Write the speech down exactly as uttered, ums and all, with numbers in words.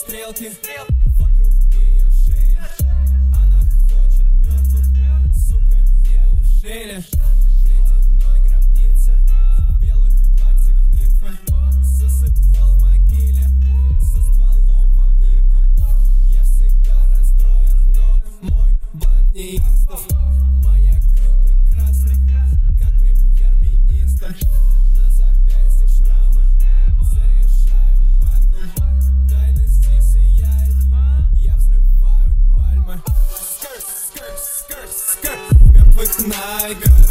стрелки вокруг ее шеи. Она хочет мертвых, сука, неужели? В ледяной гробнице, в белых платьях нимфы. Засыпал в могиле со стволом в обнимку. Я всегда расстроен, но мой банд не инстов. Моя крю прекрасна, как премьер-министр. На запястье шрамы, заряжаю магнум. Дайнасти сияет, я взрываю пальмы. Скр, скр, скр, скр. Мертвых на играх.